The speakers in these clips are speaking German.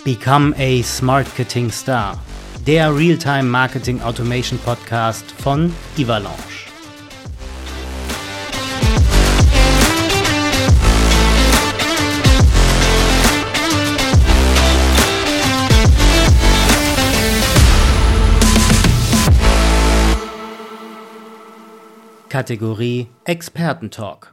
Become a Smartketing Star, der Realtime Marketing Automation Podcast von Ivalanche. Kategorie Expertentalk.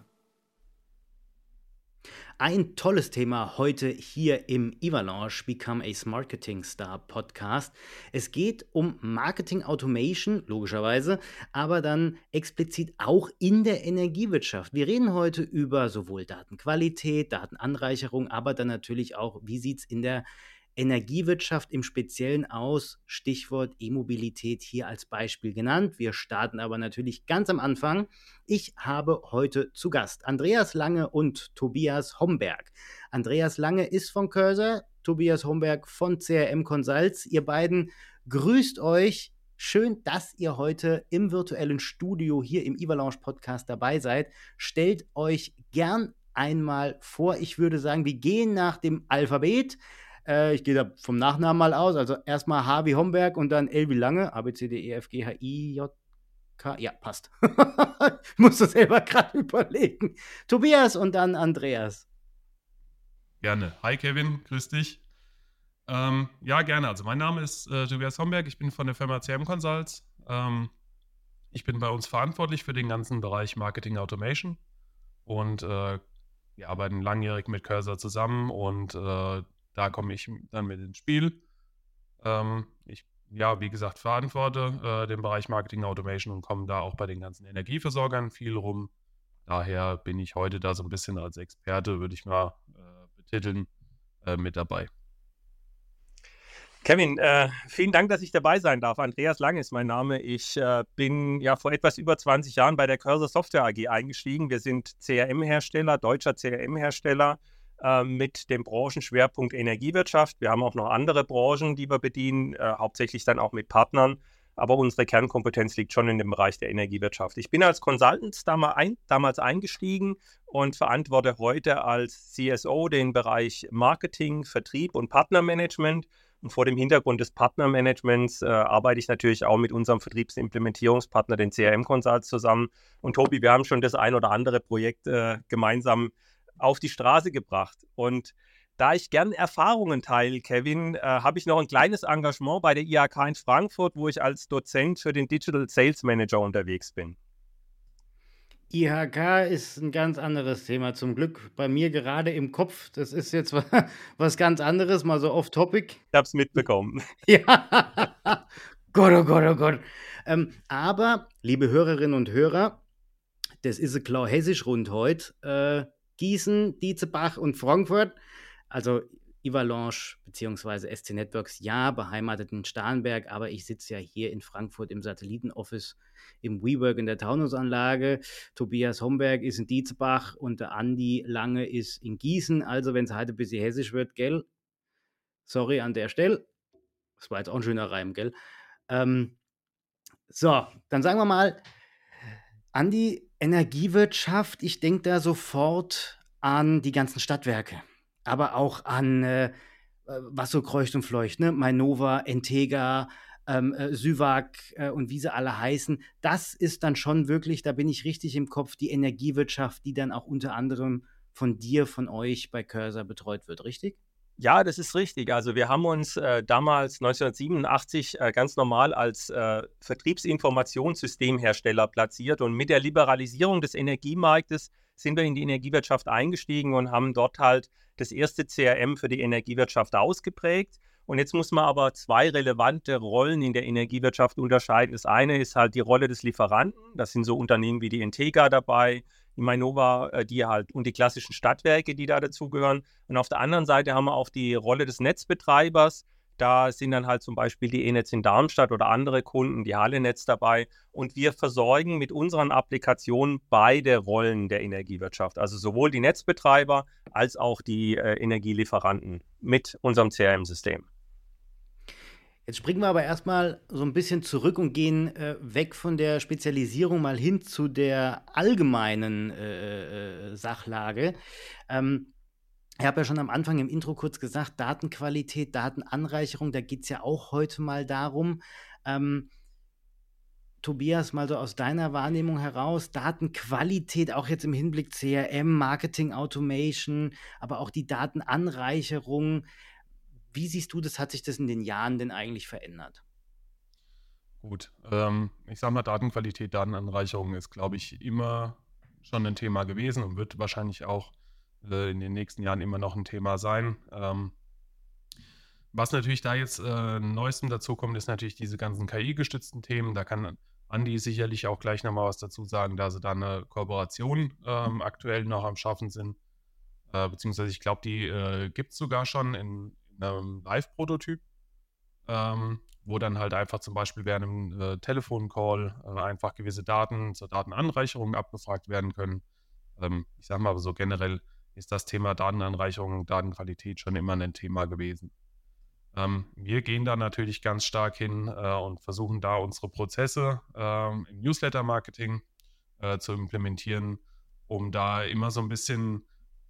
Ein tolles Thema heute hier im Ivalanche Become a Smartketing Star Podcast. Es geht um Marketing Automation, logischerweise, aber dann explizit auch in der Energiewirtschaft. Wir reden heute über sowohl Datenqualität, Datenanreicherung, aber dann natürlich auch, wie sieht es in der Energiewirtschaft im Speziellen aus, Stichwort E-Mobilität hier als Beispiel genannt. Wir starten aber natürlich ganz am Anfang. Ich habe heute zu Gast Andreas Lange und Tobias Homberg. Andreas Lange ist von Cursor, Tobias Homberg von CRM Consults. Ihr beiden, grüßt euch. Schön, dass ihr heute im virtuellen Studio hier im Ivalanche Podcast dabei seid. Stellt euch gern einmal vor. Ich würde sagen, wir gehen nach dem Alphabet. Ich gehe da vom Nachnamen mal aus. Also erstmal H wie Homberg und dann L wie Lange. A, B, C, D, E, F, G, H, I, J, K. Ja, passt. Ich muss das selber gerade überlegen. Tobias und dann Andreas. Gerne. Hi Kevin, grüß dich. Ja, gerne. Also mein Name ist Tobias Homberg. Ich bin von der Firma CRM Consults. Ich bin bei uns verantwortlich für den ganzen Bereich Marketing Automation. Und wir arbeiten langjährig mit Cursor zusammen und da komme ich dann mit ins Spiel. Wie gesagt, verantworte den Bereich Marketing Automation und komme da auch bei den ganzen Energieversorgern viel rum. Daher bin ich heute da so ein bisschen als Experte, würde ich mal betiteln, mit dabei. Kevin, vielen Dank, dass ich dabei sein darf. Andreas Lange ist mein Name. Ich bin ja vor etwas über 20 Jahren bei der Cursor Software AG eingestiegen. Wir sind CRM-Hersteller, deutscher CRM-Hersteller mit dem Branchenschwerpunkt Energiewirtschaft. Wir haben auch noch andere Branchen, die wir bedienen, hauptsächlich dann auch mit Partnern. Aber unsere Kernkompetenz liegt schon in dem Bereich der Energiewirtschaft. Ich bin als Consultant damals eingestiegen und verantworte heute als CSO den Bereich Marketing, Vertrieb und Partnermanagement. Und vor dem Hintergrund des Partnermanagements arbeite ich natürlich auch mit unserem Vertriebsimplementierungspartner, den CRM Consults, zusammen. Und Tobi, wir haben schon das ein oder andere Projekt gemeinsam auf die Straße gebracht. Und da ich gern Erfahrungen teile, Kevin, habe ich noch ein kleines Engagement bei der IHK in Frankfurt, wo ich als Dozent für den Digital Sales Manager unterwegs bin. IHK ist ein ganz anderes Thema, zum Glück bei mir gerade im Kopf. Das ist jetzt was ganz anderes, mal so off-topic. Ich habe es mitbekommen. Ja, Gott, oh Gott, oh Gott. Aber, liebe Hörerinnen und Hörer, das ist ein klar hessisch rund heute. Gießen, Dietzebach und Frankfurt, also Ivalanche bzw. SC Networks, ja, beheimatet in Starnberg, aber ich sitze ja hier in Frankfurt im Satellitenoffice im WeWork in der Taunusanlage. Tobias Homberg ist in Dietzebach und der Andi Lange ist in Gießen. Also wenn es heute ein bisschen hessisch wird, gell? Sorry an der Stelle. Das war jetzt auch ein schöner Reim, gell? So, dann sagen wir mal, Andi, Energiewirtschaft, ich denke da sofort an die ganzen Stadtwerke, aber auch an, was so kreucht und fleucht, ne? Mainova, Entega, Süwag und wie sie alle heißen. Das ist dann schon wirklich, da bin ich richtig im Kopf, die Energiewirtschaft, die dann auch unter anderem von dir, von euch bei Cursor betreut wird, richtig? Ja, das ist richtig. Also wir haben uns damals 1987 ganz normal als Vertriebsinformationssystemhersteller platziert und mit der Liberalisierung des Energiemarktes sind wir in die Energiewirtschaft eingestiegen und haben dort halt das erste CRM für die Energiewirtschaft ausgeprägt. Und jetzt muss man aber zwei relevante Rollen in der Energiewirtschaft unterscheiden. Das eine ist halt die Rolle des Lieferanten. Das sind so Unternehmen wie die Entega dabei, die Mainova, die halt und die klassischen Stadtwerke, die da dazugehören. Und auf der anderen Seite haben wir auch die Rolle des Netzbetreibers. Da sind dann halt zum Beispiel die E-Netz in Darmstadt oder andere Kunden, die Halle-Netz dabei. Und wir versorgen mit unseren Applikationen beide Rollen der Energiewirtschaft. Also sowohl die Netzbetreiber als auch die Energielieferanten mit unserem CRM-System. Jetzt springen wir aber erstmal so ein bisschen zurück und gehen weg von der Spezialisierung mal hin zu der allgemeinen Sachlage. Ich habe ja schon am Anfang im Intro kurz gesagt, Datenqualität, Datenanreicherung, da geht es ja auch heute mal darum. Tobias, mal so aus deiner Wahrnehmung heraus, Datenqualität, auch jetzt im Hinblick CRM, Marketing Automation, aber auch die Datenanreicherung. Wie siehst du das? Hat sich das in den Jahren denn eigentlich verändert? Gut, ich sage mal, Datenqualität, Datenanreicherung ist, glaube ich, immer schon ein Thema gewesen und wird wahrscheinlich auch in den nächsten Jahren immer noch ein Thema sein. Was natürlich da jetzt neuestem dazu kommt, ist natürlich diese ganzen KI-gestützten Themen. Da kann Andi sicherlich auch gleich nochmal was dazu sagen, da sie da eine Kooperation aktuell noch am Schaffen sind. Beziehungsweise ich glaube, die gibt es sogar schon in einem Live-Prototyp, wo dann halt einfach zum Beispiel während einem Telefoncall einfach gewisse Daten zur Datenanreicherung abgefragt werden können. Ich sage mal, aber so generell ist das Thema Datenanreicherung, Datenqualität schon immer ein Thema gewesen. Wir gehen da natürlich ganz stark hin und versuchen da unsere Prozesse im Newsletter-Marketing zu implementieren, um da immer so ein bisschen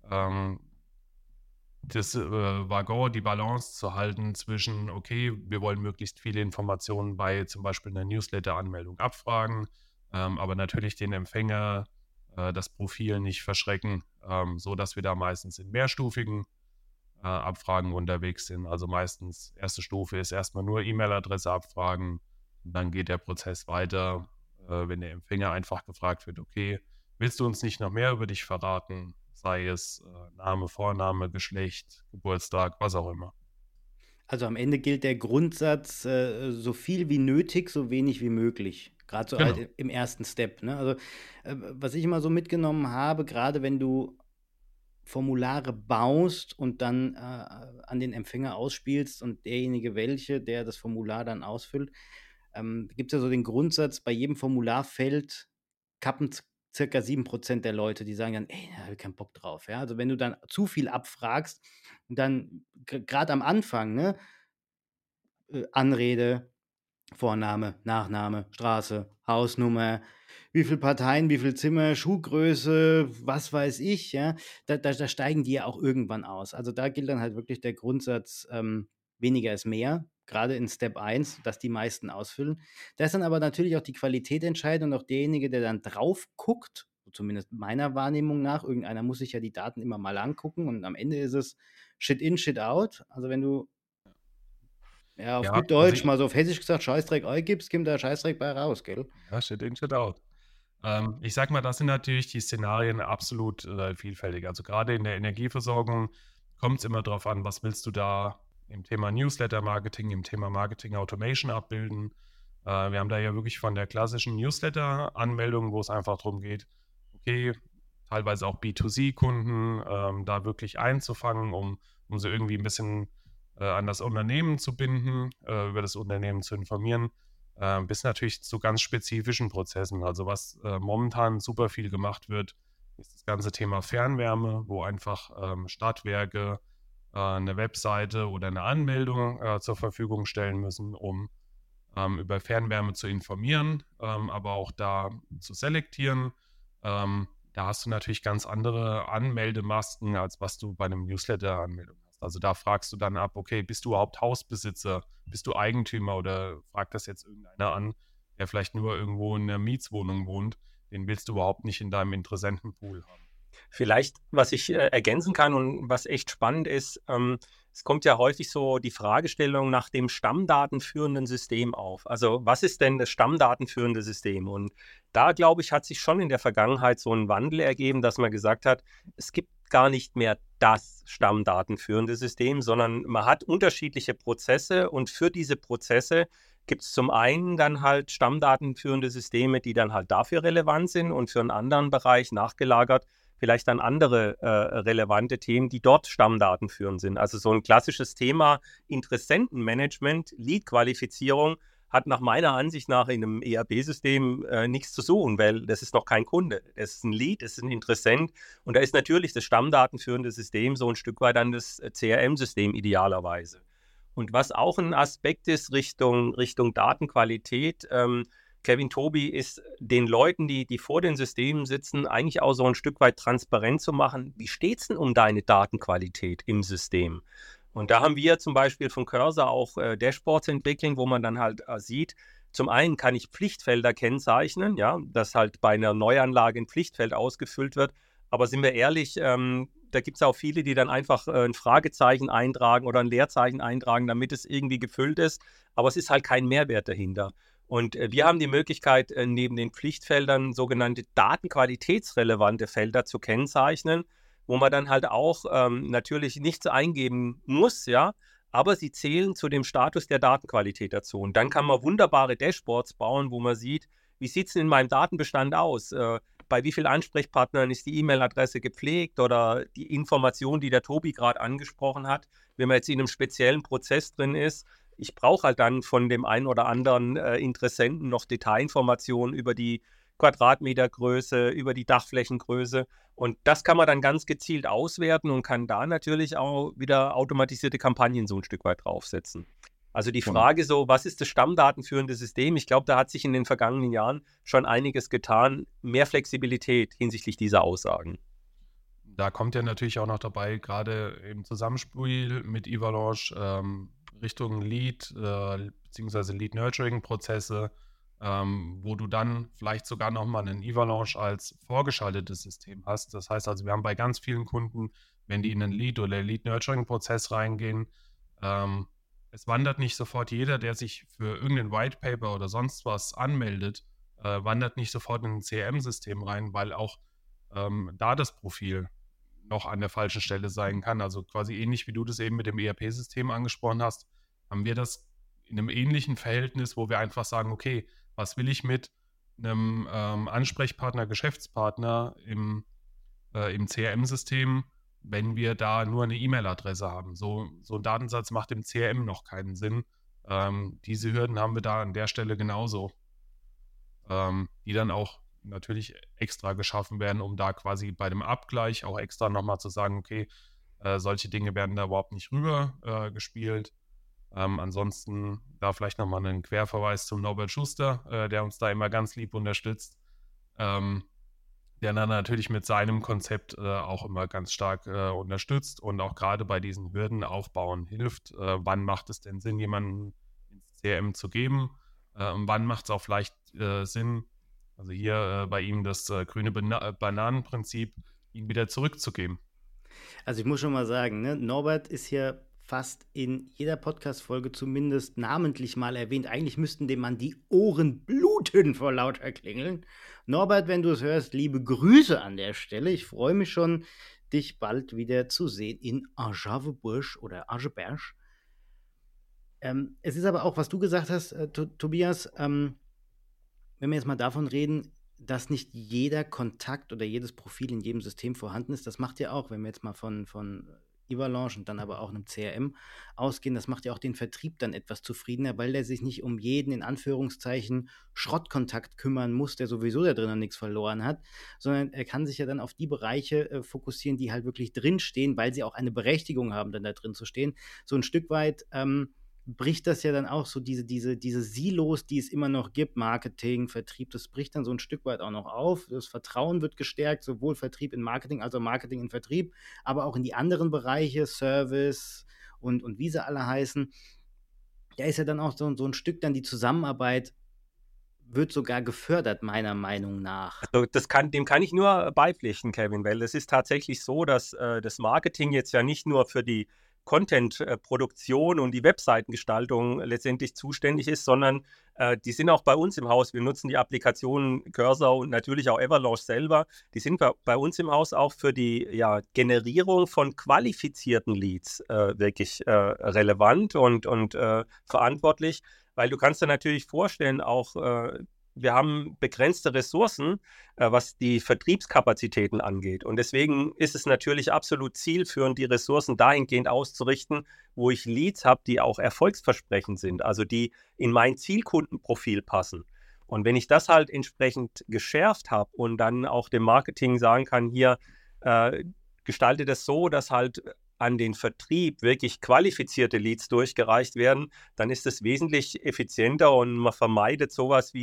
das Waggon, die Balance zu halten zwischen, okay, wir wollen möglichst viele Informationen bei zum Beispiel einer Newsletter-Anmeldung abfragen, aber natürlich den Empfänger, das Profil nicht verschrecken, so dass wir da meistens in mehrstufigen Abfragen unterwegs sind. Also meistens erste Stufe ist erstmal nur E-Mail-Adresse abfragen und dann geht der Prozess weiter, wenn der Empfänger einfach gefragt wird, okay, willst du uns nicht noch mehr über dich verraten? Sei es Name, Vorname, Geschlecht, Geburtstag, was auch immer. Also am Ende gilt der Grundsatz, so viel wie nötig, so wenig wie möglich. Gerade so Genau. halt im ersten Step. Ne? Also was ich immer so mitgenommen habe, gerade wenn du Formulare baust und dann an den Empfänger ausspielst und derjenige der das Formular dann ausfüllt, gibt es ja so den Grundsatz, bei jedem Formularfeld kappen circa 7% der Leute, die sagen dann, ey, da habe ich keinen Bock drauf. Ja? Also wenn du dann zu viel abfragst und dann gerade am Anfang, ne, Anrede, Vorname, Nachname, Straße, Hausnummer, wie viele Parteien, wie viele Zimmer, Schuhgröße, was weiß ich, ja, da steigen die ja auch irgendwann aus. Also da gilt dann halt wirklich der Grundsatz, weniger ist mehr, gerade in Step 1, dass die meisten ausfüllen. Da ist dann aber natürlich auch die Qualität entscheidend und auch derjenige, der dann drauf guckt, zumindest meiner Wahrnehmung nach, irgendeiner muss sich ja die Daten immer mal angucken und am Ende ist es Shit in, Shit out. Also wenn du auf Ja, gut also Deutsch, mal so auf Hessisch gesagt, Scheißdreck eingibst, kommt da Scheißdreck bei raus, gell? ja, shit in, shit out. Ich sag mal, das sind natürlich die Szenarien absolut vielfältig. Also gerade in der Energieversorgung kommt es immer darauf an, was willst du da im Thema Newsletter-Marketing, im Thema Marketing-Automation abbilden. Wir haben da ja wirklich von der klassischen Newsletter-Anmeldung, wo es einfach darum geht, okay, teilweise auch B2C-Kunden da wirklich einzufangen, um sie irgendwie ein bisschen an das Unternehmen zu binden, über das Unternehmen zu informieren, bis natürlich zu ganz spezifischen Prozessen. Also was momentan super viel gemacht wird, ist das ganze Thema Fernwärme, wo einfach Stadtwerke eine Webseite oder eine Anmeldung zur Verfügung stellen müssen, um über Fernwärme zu informieren, aber auch da zu selektieren. Da hast du natürlich ganz andere Anmeldemasken, als was du bei einem Newsletter-Anmeldung hast. Also da fragst du dann ab, okay, bist du überhaupt Hausbesitzer? Bist du Eigentümer oder fragt das jetzt irgendeiner an, der vielleicht nur irgendwo in einer Mietswohnung wohnt? Den willst du überhaupt nicht in deinem Interessentenpool haben. Vielleicht, was ich ergänzen kann und was echt spannend ist, es kommt ja häufig so die Fragestellung nach dem stammdatenführenden System auf. Also was ist denn das stammdatenführende System? Und da, glaube ich, hat sich schon in der Vergangenheit so ein Wandel ergeben, dass man gesagt hat, es gibt gar nicht mehr das stammdatenführende System, sondern man hat unterschiedliche Prozesse und für diese Prozesse gibt es zum einen dann halt stammdatenführende Systeme, die dann halt dafür relevant sind und für einen anderen Bereich nachgelagert vielleicht dann andere relevante Themen, die dort Stammdaten führen sind. Also so ein klassisches Thema Interessentenmanagement, Lead-Qualifizierung hat nach meiner Ansicht nach in einem ERP-System nichts zu suchen, weil das ist noch kein Kunde. Das ist ein Lead, das ist ein Interessent und da ist natürlich das stammdatenführende System so ein Stück weit dann das CRM-System idealerweise. Und was auch ein Aspekt ist Richtung Datenqualität, Kevin, Tobi, ist den Leuten, die vor den Systemen sitzen, eigentlich auch so ein Stück weit transparent zu machen, wie steht es denn um deine Datenqualität im System? Und da haben wir zum Beispiel von Cursor auch Dashboards entwickelt, wo man dann halt sieht, zum einen kann ich Pflichtfelder kennzeichnen, ja, dass halt bei einer Neuanlage ein Pflichtfeld ausgefüllt wird. Aber sind wir ehrlich, da gibt es auch viele, die dann einfach ein Fragezeichen eintragen oder ein Leerzeichen eintragen, damit es irgendwie gefüllt ist. Aber es ist halt kein Mehrwert dahinter. Und wir haben die Möglichkeit, neben den Pflichtfeldern sogenannte datenqualitätsrelevante Felder zu kennzeichnen, wo man dann halt auch natürlich nichts eingeben muss, ja, aber sie zählen zu dem Status der Datenqualität dazu. Und dann kann man wunderbare Dashboards bauen, wo man sieht, wie sieht es denn in meinem Datenbestand aus? Bei wie vielen Ansprechpartnern ist die E-Mail-Adresse gepflegt oder die Information, die der Tobi gerade angesprochen hat, wenn man jetzt in einem speziellen Prozess drin ist. Ich brauche halt dann von dem einen oder anderen Interessenten noch Detailinformationen über die Quadratmetergröße, über die Dachflächengröße. Und das kann man dann ganz gezielt auswerten und kann da natürlich auch wieder automatisierte Kampagnen so ein Stück weit draufsetzen. Also die Frage so, was ist das stammdatenführende System? Ich glaube, da hat sich in den vergangenen Jahren schon einiges getan. Mehr Flexibilität hinsichtlich dieser Aussagen. Da kommt ja natürlich auch noch dabei, gerade im Zusammenspiel mit Evalanche Richtung Lead bzw. Lead-Nurturing-Prozesse, wo du dann vielleicht sogar nochmal einen Evalanche als vorgeschaltetes System hast. Das heißt also, wir haben bei ganz vielen Kunden, wenn die in einen Lead- oder Lead-Nurturing-Prozess reingehen, es wandert nicht sofort jeder, der sich für irgendein White Paper oder sonst was anmeldet, wandert nicht sofort in ein CRM-System rein, weil auch da das Profil noch an der falschen Stelle sein kann. Also quasi ähnlich wie du das eben mit dem ERP-System angesprochen hast, haben wir das in einem ähnlichen Verhältnis, wo wir einfach sagen, okay, was will ich mit einem Ansprechpartner, Geschäftspartner im CRM-System, wenn wir da nur eine E-Mail-Adresse haben. So ein Datensatz macht im CRM noch keinen Sinn. Diese Hürden haben wir da an der Stelle genauso, die dann auch natürlich extra geschaffen werden, um da quasi bei dem Abgleich auch extra nochmal zu sagen, okay, solche Dinge werden da überhaupt nicht rüber gespielt. Ansonsten da vielleicht nochmal einen Querverweis zum Norbert Schuster, der uns da immer ganz lieb unterstützt, der dann natürlich mit seinem Konzept auch immer ganz stark unterstützt und auch gerade bei diesen Hürden aufbauen hilft. Wann macht es denn Sinn, jemanden ins CRM zu geben? Und wann macht es auch vielleicht Sinn, also hier bei ihm das grüne Bananenprinzip, ihn wieder zurückzugeben? Also ich muss schon mal sagen, ne, Norbert ist hier fast in jeder Podcast-Folge zumindest namentlich mal erwähnt. Eigentlich müssten dem Mann die Ohren bluten vor lauter Klingeln. Norbert, wenn du es hörst, liebe Grüße an der Stelle. Ich freue mich schon, dich bald wieder zu sehen in Agen-Busch oder Agen-Berg. Es ist aber auch, was du gesagt hast, Tobias, wenn wir jetzt mal davon reden, dass nicht jeder Kontakt oder jedes Profil in jedem System vorhanden ist, das macht ja auch, wenn wir jetzt mal von Evalanche und dann aber auch einem CRM ausgehen, das macht ja auch den Vertrieb dann etwas zufriedener, weil der sich nicht um jeden, in Anführungszeichen, Schrottkontakt kümmern muss, der sowieso da drin noch nichts verloren hat, sondern er kann sich ja dann auf die Bereiche fokussieren, die halt wirklich drinstehen, weil sie auch eine Berechtigung haben, dann da drin zu stehen. So ein Stück weit bricht das ja dann auch so diese Silos, die es immer noch gibt, Marketing, Vertrieb, das bricht dann so ein Stück weit auch noch auf. Das Vertrauen wird gestärkt, sowohl Vertrieb in Marketing als auch Marketing in Vertrieb, aber auch in die anderen Bereiche, Service und wie sie alle heißen. Da ist ja dann auch so ein Stück dann die Zusammenarbeit wird sogar gefördert, meiner Meinung nach. Also dem kann ich nur beipflichten, Kevin, weil es ist tatsächlich so, dass das Marketing jetzt ja nicht nur für die Content-Produktion und die Webseitengestaltung letztendlich zuständig ist, sondern die sind auch bei uns im Haus. Wir nutzen die Applikationen Cursor und natürlich auch Evalanche selber. Die sind bei uns im Haus auch für die Generierung von qualifizierten Leads wirklich relevant und verantwortlich, weil du kannst dir natürlich vorstellen, auch wir haben begrenzte Ressourcen, was die Vertriebskapazitäten angeht. Und deswegen ist es natürlich absolut zielführend, die Ressourcen dahingehend auszurichten, wo ich Leads habe, die auch erfolgsversprechend sind, also die in mein Zielkundenprofil passen. Und wenn ich das halt entsprechend geschärft habe und dann auch dem Marketing sagen kann, hier gestalte das so, dass halt an den Vertrieb wirklich qualifizierte Leads durchgereicht werden, dann ist es wesentlich effizienter und man vermeidet sowas wie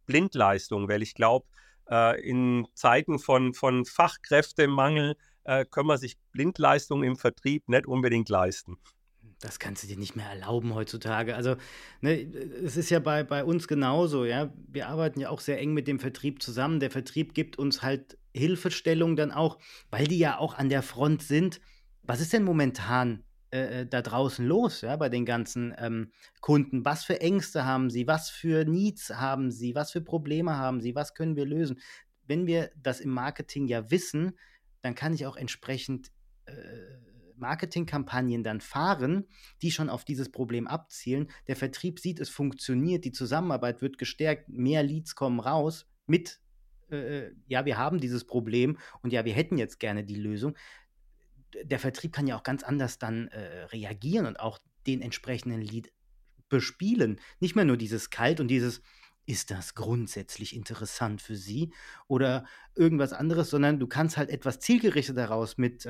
Blindleistung, weil ich glaube, in Zeiten von Fachkräftemangel können wir sich Blindleistung im Vertrieb nicht unbedingt leisten. Das kannst du dir nicht mehr erlauben heutzutage. Also, ne, es ist ja bei uns genauso, ja. Wir arbeiten ja auch sehr eng mit dem Vertrieb zusammen. Der Vertrieb gibt uns halt Hilfestellung dann auch, weil die ja auch an der Front sind. Was ist denn momentan, da draußen los, ja, bei den ganzen, Kunden? Was für Ängste haben sie? Was für Needs haben sie? Was für Probleme haben sie? Was können wir lösen? Wenn wir das im Marketing ja wissen, dann kann ich auch entsprechend, äh Marketingkampagnen dann fahren, die schon auf dieses Problem abzielen. Der Vertrieb sieht, es funktioniert, die Zusammenarbeit wird gestärkt, mehr Leads kommen raus mit, ja, wir haben dieses Problem und ja, wir hätten jetzt gerne die Lösung. Der Vertrieb kann ja auch ganz anders dann reagieren und auch den entsprechenden Lead bespielen. Nicht mehr nur dieses Kalt und dieses, ist das grundsätzlich interessant für Sie oder irgendwas anderes, sondern du kannst halt etwas zielgerichtet daraus mit,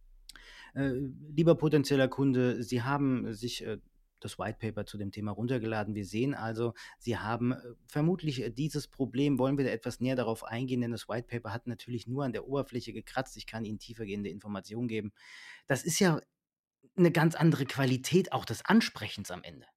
lieber potenzieller Kunde, Sie haben sich das White Paper zu dem Thema runtergeladen. Wir sehen also, Sie haben vermutlich dieses Problem. Wollen wir da etwas näher darauf eingehen? Denn das White Paper hat natürlich nur an der Oberfläche gekratzt. Ich kann Ihnen tiefergehende Informationen geben. Das ist ja eine ganz andere Qualität auch des Ansprechens am Ende.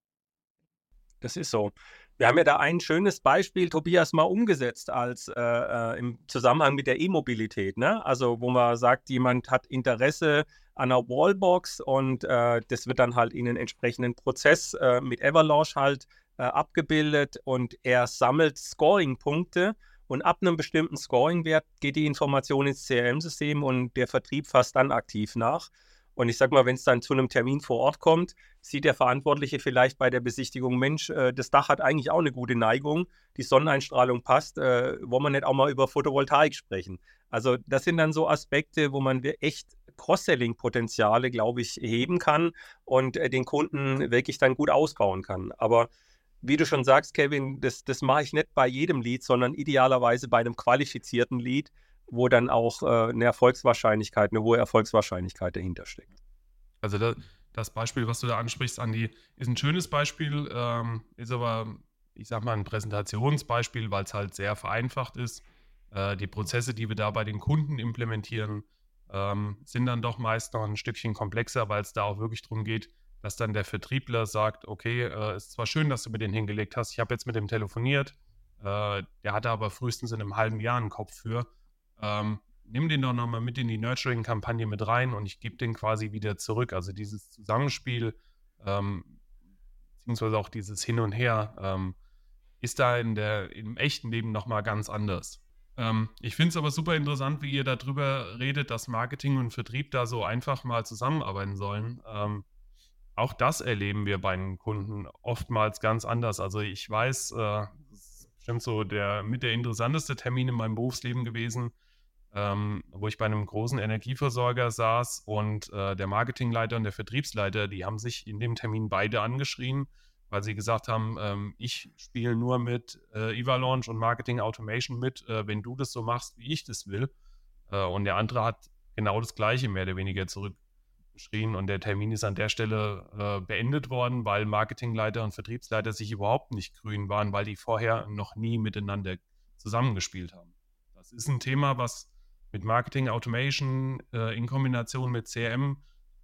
Das ist so. Wir haben ja da ein schönes Beispiel, Tobias, mal umgesetzt als im Zusammenhang mit der E-Mobilität, ne? Also wo man sagt, jemand hat Interesse an einer Wallbox und das wird dann halt in einen entsprechenden Prozess mit Everlosh halt abgebildet und er sammelt Scoring-Punkte und ab einem bestimmten Scoring-Wert geht die Information ins CRM-System und der Vertrieb fasst dann aktiv nach. Und ich sag mal, wenn es dann zu einem Termin vor Ort kommt, sieht der Verantwortliche vielleicht bei der Besichtigung, Mensch, das Dach hat eigentlich auch eine gute Neigung, die Sonneneinstrahlung passt, wollen wir nicht auch mal über Photovoltaik sprechen? Also das sind dann so Aspekte, wo man echt Cross-Selling-Potenziale, glaube ich, heben kann und den Kunden wirklich dann gut ausbauen kann. Aber wie du schon sagst, Kevin, das mache ich nicht bei jedem Lead, sondern idealerweise bei einem qualifizierten Lead, wo dann auch eine Erfolgswahrscheinlichkeit, eine hohe Erfolgswahrscheinlichkeit dahinter steckt. Also das Beispiel, was du da ansprichst, Andi, ist ein schönes Beispiel, ist aber, ich sag mal, ein Präsentationsbeispiel, weil es halt sehr vereinfacht ist. Die Prozesse, die wir da bei den Kunden implementieren, sind dann doch meist noch ein Stückchen komplexer, weil es da auch wirklich darum geht, dass dann der Vertriebler sagt, okay, ist zwar schön, dass du mir den hingelegt hast, ich habe jetzt mit dem telefoniert, der hatte aber frühestens in einem halben Jahr einen Kopf für. Nimm den doch nochmal mit in die Nurturing-Kampagne mit rein und ich gebe den quasi wieder zurück. Also dieses Zusammenspiel, beziehungsweise auch dieses Hin und Her, ist da im echten Leben nochmal ganz anders. Ich finde es aber super interessant, wie ihr darüber redet, dass Marketing und Vertrieb da so einfach mal zusammenarbeiten sollen. Auch das erleben wir bei den Kunden oftmals ganz anders. Also ich weiß, das ist bestimmt so der interessanteste Termin in meinem Berufsleben gewesen, wo ich bei einem großen Energieversorger saß und der Marketingleiter und der Vertriebsleiter, die haben sich in dem Termin beide angeschrien, weil sie gesagt haben, ich spiele nur mit Eva-Launch und Marketing Automation mit, wenn du das so machst, wie ich das will. Und der andere hat genau das Gleiche mehr oder weniger zurückgeschrien und der Termin ist an der Stelle beendet worden, weil Marketingleiter und Vertriebsleiter sich überhaupt nicht grün waren, weil die vorher noch nie miteinander zusammengespielt haben. Das ist ein Thema, was mit Marketing Automation in Kombination mit CRM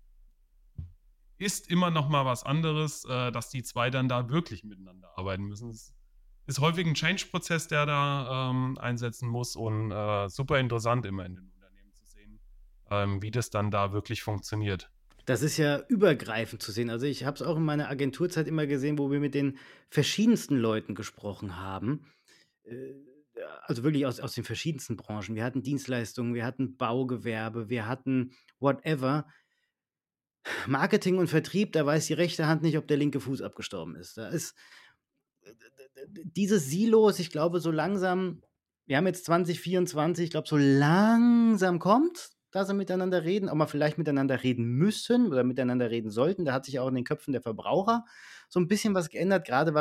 ist immer noch mal was anderes, dass die zwei dann da wirklich miteinander arbeiten müssen. Es ist häufig ein Change-Prozess, der da einsetzen muss und super interessant immer in den Unternehmen zu sehen, wie das dann da wirklich funktioniert. Das ist ja übergreifend zu sehen. Also ich habe es auch in meiner Agenturzeit immer gesehen, wo wir mit den verschiedensten Leuten gesprochen haben. Äh, also wirklich aus den verschiedensten Branchen. Wir hatten Dienstleistungen, wir hatten Baugewerbe, wir hatten whatever. Marketing und Vertrieb, da weiß die rechte Hand nicht, ob der linke Fuß abgestorben ist. Da ist diese Silos, ich glaube, so langsam, wir haben jetzt 2024, ich glaube, so langsam kommt, dass sie miteinander reden, auch mal vielleicht miteinander reden müssen oder miteinander reden sollten. Da hat sich auch in den Köpfen der Verbraucher so ein bisschen was geändert, gerade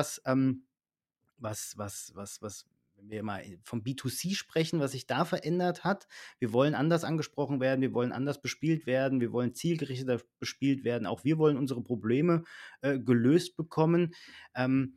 was, wenn wir mal vom B2C sprechen, was sich da verändert hat. Wir wollen anders angesprochen werden, wir wollen anders bespielt werden, wir wollen zielgerichteter bespielt werden. Auch wir wollen unsere Probleme gelöst bekommen. Ähm,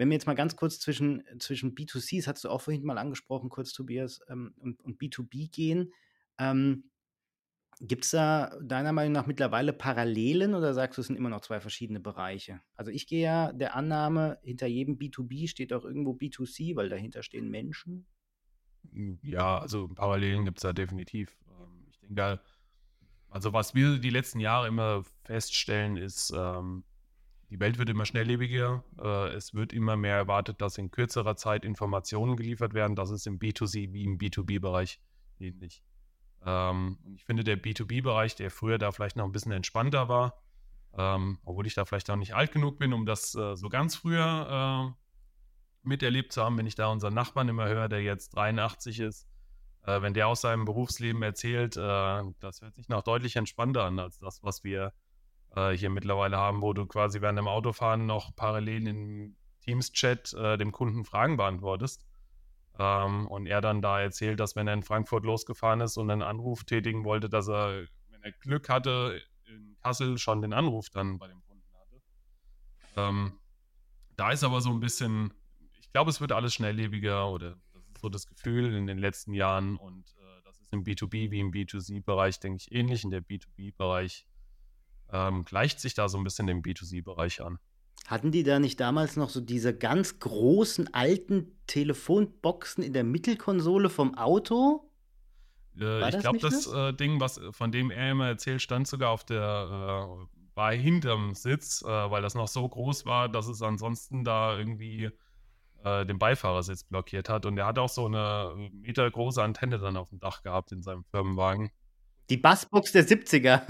wenn wir jetzt mal ganz kurz zwischen B2C, das hast du auch vorhin mal angesprochen, kurz Tobias, und B2B gehen, gibt es da deiner Meinung nach mittlerweile Parallelen oder sagst du, es sind immer noch zwei verschiedene Bereiche? Also ich gehe ja der Annahme, hinter jedem B2B steht auch irgendwo B2C, weil dahinter stehen Menschen. Ja, also Parallelen gibt es da definitiv. Ich denke, also was wir die letzten Jahre immer feststellen, ist, die Welt wird immer schnelllebiger. Es wird immer mehr erwartet, dass in kürzerer Zeit Informationen geliefert werden. Das ist im B2C wie im B2B-Bereich ähnlich. Und ich finde, der B2B-Bereich, der früher da vielleicht noch ein bisschen entspannter war, obwohl ich da vielleicht auch nicht alt genug bin, um das so ganz früher miterlebt zu haben, wenn ich da unseren Nachbarn immer höre, der jetzt 83 ist, wenn der aus seinem Berufsleben erzählt, das hört sich noch deutlich entspannter an als das, was wir hier mittlerweile haben, wo du quasi während dem Autofahren noch parallel im Teams-Chat dem Kunden Fragen beantwortest. Und er dann da erzählt, dass wenn er in Frankfurt losgefahren ist und einen Anruf tätigen wollte, dass er, wenn er Glück hatte, in Kassel schon den Anruf dann bei dem Kunden hatte. Da ist aber so ein bisschen, ich glaube, es wird alles schnelllebiger oder das ist so das Gefühl in den letzten Jahren und das ist im B2B wie im B2C-Bereich, denke ich, ähnlich. In der B2B-Bereich gleicht sich da so ein bisschen dem B2C-Bereich an. Hatten die da nicht damals noch so diese ganz großen alten Telefonboxen in der Mittelkonsole vom Auto? War Ich das glaube, nicht das das? Ding, von dem er immer erzählt, stand sogar war hinterm Sitz, weil das noch so groß war, dass es ansonsten da irgendwie den Beifahrersitz blockiert hat. Und er hat auch so eine metergroße Antenne dann auf dem Dach gehabt in seinem Firmenwagen. Die Bassbox der 70er.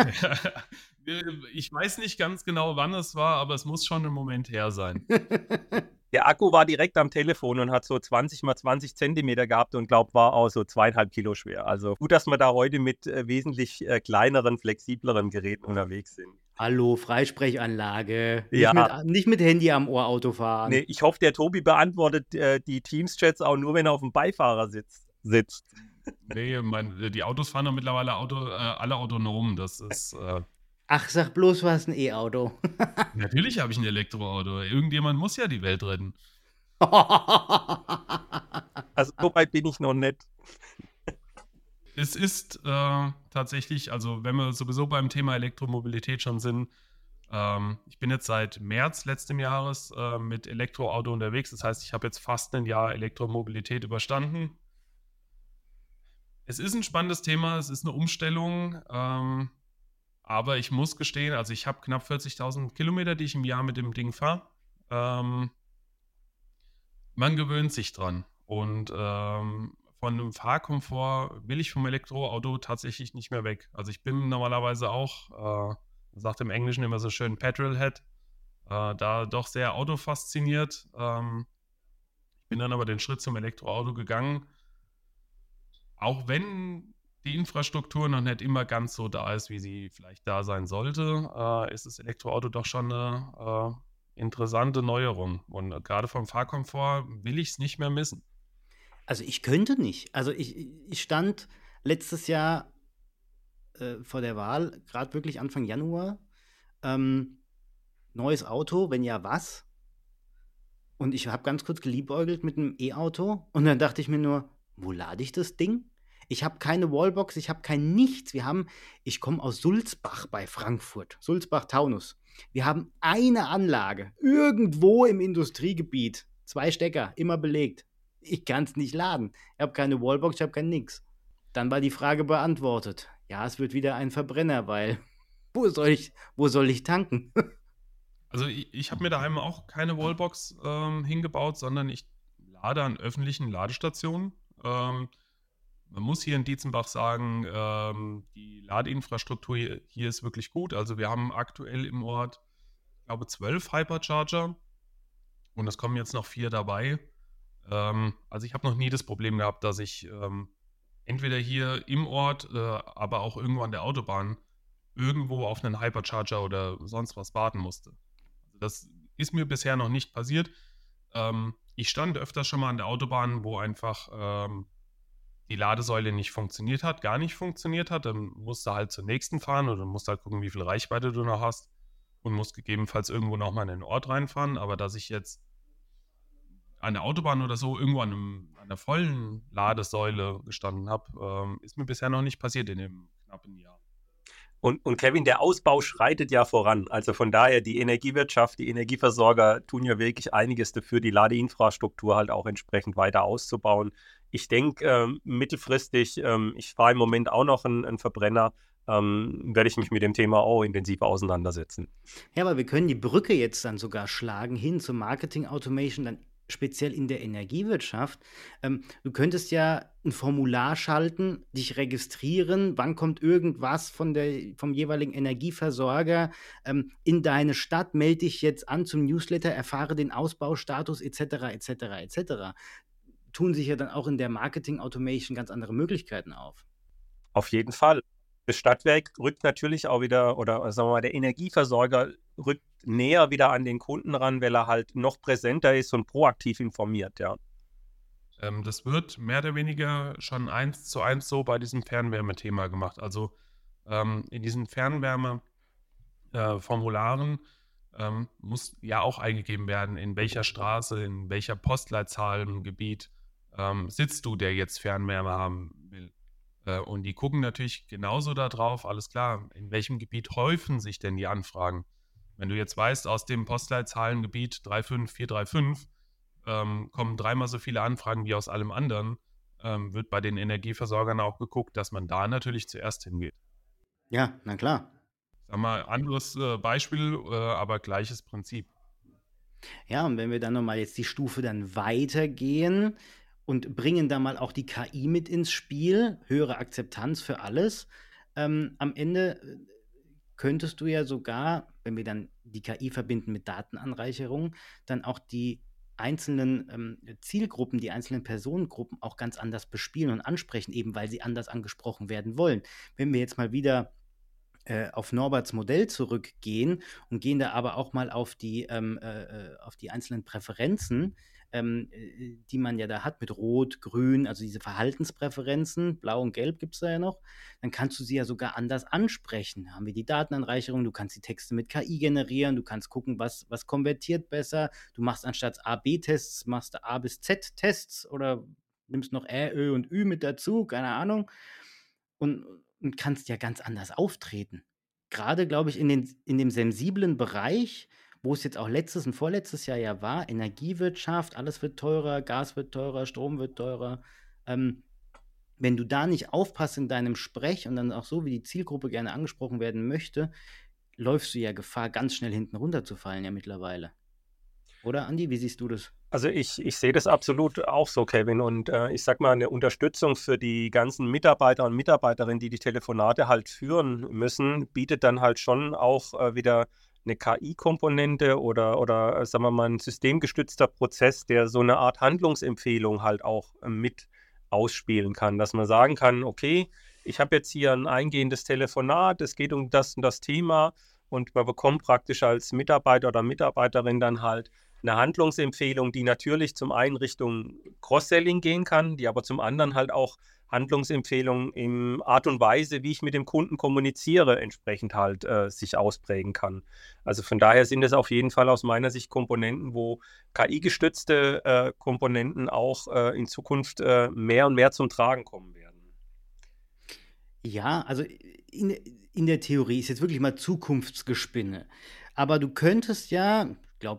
Ich weiß nicht ganz genau, wann es war, aber es muss schon ein Moment her sein. Der Akku war direkt am Telefon und hat so 20 mal 20 Zentimeter gehabt und war auch so 2,5 Kilo schwer. Also gut, dass wir da heute mit wesentlich kleineren, flexibleren Geräten unterwegs sind. Hallo, Freisprechanlage. Ja. Nicht mit Handy am Ohr Auto fahren. Nee, ich hoffe, der Tobi beantwortet die Teams-Chats auch nur, wenn er auf dem Beifahrersitz sitzt. Nee, die Autos fahren doch mittlerweile alle autonom. Das ist. Ach, sag bloß, du hast ein E-Auto. Natürlich habe ich ein Elektroauto. Irgendjemand muss ja die Welt retten. Also so weit bin ich noch nicht. Es ist tatsächlich, also wenn wir sowieso beim Thema Elektromobilität schon sind, ich bin jetzt seit März letzten Jahres mit Elektroauto unterwegs. Das heißt, ich habe jetzt fast ein Jahr Elektromobilität überstanden. Es ist ein spannendes Thema, es ist eine Umstellung, aber ich muss gestehen, also ich habe knapp 40.000 Kilometer, die ich im Jahr mit dem Ding fahre. Man gewöhnt sich dran und von einem Fahrkomfort will ich vom Elektroauto tatsächlich nicht mehr weg. Also ich bin normalerweise auch, man sagt im Englischen immer so schön Petrolhead, da doch sehr autofasziniert. Ich bin dann aber den Schritt zum Elektroauto gegangen. Auch wenn die Infrastruktur noch nicht immer ganz so da ist, wie sie vielleicht da sein sollte, ist das Elektroauto doch schon eine interessante Neuerung. Und gerade vom Fahrkomfort will ich es nicht mehr missen. Also ich könnte nicht. Also ich stand letztes Jahr vor der Wahl, gerade wirklich Anfang Januar, neues Auto, wenn ja, was? Und ich habe ganz kurz geliebäugelt mit einem E-Auto und dann dachte ich mir nur, wo lade ich das Ding? Ich habe keine Wallbox, ich habe kein nichts. Ich komme aus Sulzbach bei Frankfurt, Sulzbach-Taunus. Wir haben eine Anlage, irgendwo im Industriegebiet. 2 Stecker, immer belegt. Ich kann es nicht laden. Ich habe keine Wallbox, ich habe kein nix. Dann war die Frage beantwortet. Ja, es wird wieder ein Verbrenner, weil wo soll ich tanken? Also ich habe mir daheim auch keine Wallbox hingebaut, sondern ich lade an öffentlichen Ladestationen. Man muss hier in Dietzenbach sagen, die Ladeinfrastruktur hier ist wirklich gut. Also wir haben aktuell im Ort, ich glaube, 12 Hypercharger und es kommen jetzt noch 4 dabei. Also ich habe noch nie das Problem gehabt, dass ich entweder hier im Ort, aber auch irgendwo an der Autobahn irgendwo auf einen Hypercharger oder sonst was warten musste. Also das ist mir bisher noch nicht passiert. Ich stand öfter schon mal an der Autobahn, wo einfach die Ladesäule nicht funktioniert hat, gar nicht funktioniert hat. Dann musst du halt zur nächsten fahren oder musst halt gucken, wie viel Reichweite du noch hast und musst gegebenenfalls irgendwo nochmal in den Ort reinfahren. Aber dass ich jetzt an der Autobahn oder so irgendwo an einer vollen Ladesäule gestanden habe. Ist mir bisher noch nicht passiert in dem knappen Jahr. Und Kevin, der Ausbau schreitet ja voran. Also von daher, die Energiewirtschaft, die Energieversorger tun ja wirklich einiges dafür, die Ladeinfrastruktur halt auch entsprechend weiter auszubauen. Ich denke, mittelfristig, ich fahre im Moment auch noch einen Verbrenner, werde ich mich mit dem Thema auch intensiv auseinandersetzen. Ja, aber wir können die Brücke jetzt dann sogar schlagen hin zum Marketing Automation, dann speziell in der Energiewirtschaft. Du könntest ja ein Formular schalten, dich registrieren, wann kommt irgendwas vom jeweiligen Energieversorger in deine Stadt, melde dich jetzt an zum Newsletter, erfahre den Ausbaustatus etc. etc. etc. Tun sich ja dann auch in der Marketing Automation ganz andere Möglichkeiten auf. Auf jeden Fall. Das Stadtwerk rückt natürlich auch wieder, oder sagen wir mal, der Energieversorger rückt näher wieder an den Kunden ran, weil er halt noch präsenter ist und proaktiv informiert, ja. Das wird mehr oder weniger schon 1:1 so bei diesem Fernwärmethema gemacht. Also in diesen Fernwärmeformularen muss ja auch eingegeben werden, in welcher Straße, in welcher Postleitzahl im Gebiet sitzt du, der jetzt Fernwärme haben will. Und die gucken natürlich genauso da drauf, alles klar, in welchem Gebiet häufen sich denn die Anfragen? Wenn du jetzt weißt, aus dem Postleitzahlengebiet 35435 kommen 3-mal so viele Anfragen wie aus allem anderen, wird bei den Energieversorgern auch geguckt, dass man da natürlich zuerst hingeht. Ja, na klar. Sag mal, anderes Beispiel, aber gleiches Prinzip. Ja, und wenn wir dann nochmal jetzt die Stufe dann weitergehen und bringen da mal auch die KI mit ins Spiel, höhere Akzeptanz für alles, am Ende könntest du ja sogar, wenn wir dann die KI verbinden mit Datenanreicherung, dann auch die einzelnen Zielgruppen, die einzelnen Personengruppen auch ganz anders bespielen und ansprechen, eben weil sie anders angesprochen werden wollen. Wenn wir jetzt mal wieder auf Norberts Modell zurückgehen und gehen da aber auch mal auf die einzelnen Präferenzen, die man ja da hat mit Rot, Grün, also diese Verhaltenspräferenzen, Blau und Gelb gibt es da ja noch, dann kannst du sie ja sogar anders ansprechen. Da haben wir die Datenanreicherung, du kannst die Texte mit KI generieren, du kannst gucken, was konvertiert besser, du machst anstatt A-B-Tests, machst du A bis Z-Tests oder nimmst noch Ä, Ö und Ü mit dazu, keine Ahnung, und kannst ja ganz anders auftreten. Gerade, glaube ich, in dem sensiblen Bereich, wo es jetzt auch letztes und vorletztes Jahr ja war, Energiewirtschaft, alles wird teurer, Gas wird teurer, Strom wird teurer. Wenn du da nicht aufpasst in deinem Sprech und dann auch so, wie die Zielgruppe gerne angesprochen werden möchte, läufst du ja Gefahr, ganz schnell hinten runterzufallen ja mittlerweile. Oder, Andi, wie siehst du das? Also ich sehe das absolut auch so, Kevin. Und ich sag mal, eine Unterstützung für die ganzen Mitarbeiter und Mitarbeiterinnen, die Telefonate halt führen müssen, bietet dann halt schon auch wieder eine KI-Komponente oder sagen wir mal, ein systemgestützter Prozess, der so eine Art Handlungsempfehlung halt auch mit ausspielen kann. Dass man sagen kann, okay, ich habe jetzt hier ein eingehendes Telefonat, es geht um das und das Thema und man bekommt praktisch als Mitarbeiter oder Mitarbeiterin dann halt eine Handlungsempfehlung, die natürlich zum einen Richtung Cross-Selling gehen kann, die aber zum anderen halt auch Handlungsempfehlungen in Art und Weise, wie ich mit dem Kunden kommuniziere, entsprechend halt sich ausprägen kann. Also von daher sind es auf jeden Fall aus meiner Sicht Komponenten, wo KI-gestützte Komponenten auch in Zukunft mehr und mehr zum Tragen kommen werden. Ja, also in der Theorie ist jetzt wirklich mal Zukunftsgespinne. Aber du könntest ja, ich glaube,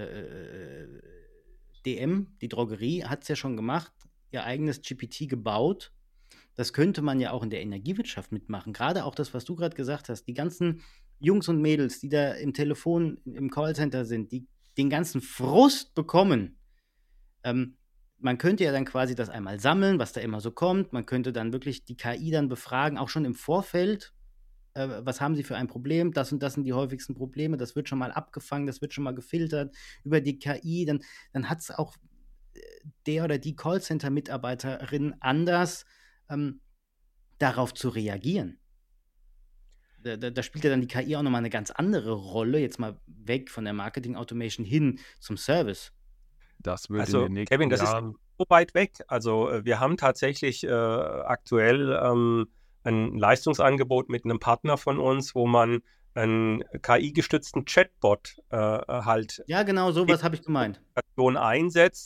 DM, die Drogerie, hat es ja schon gemacht, ihr eigenes GPT gebaut. Das könnte man ja auch in der Energiewirtschaft mitmachen. Gerade auch das, was du gerade gesagt hast, die ganzen Jungs und Mädels, die da im Telefon, im Callcenter sind, die den ganzen Frust bekommen. Man könnte ja dann quasi das einmal sammeln, was da immer so kommt. Man könnte dann wirklich die KI dann befragen, auch schon im Vorfeld. Was haben Sie für ein Problem? Das und das sind die häufigsten Probleme. Das wird schon mal abgefangen, das wird schon mal gefiltert über die KI. Dann hat es auch der oder die Callcenter-Mitarbeiterin anders, darauf zu reagieren. Da spielt ja dann die KI auch nochmal eine ganz andere Rolle, jetzt mal weg von der Marketing-Automation hin zum Service. Das wird Also, in den nächsten Kevin, das ist Jahren. so weit weg. Also, wir haben tatsächlich aktuell ein Leistungsangebot mit einem Partner von uns, wo man einen KI-gestützten Chatbot halt Ja, genau, sowas habe ich gemeint. einsetzt,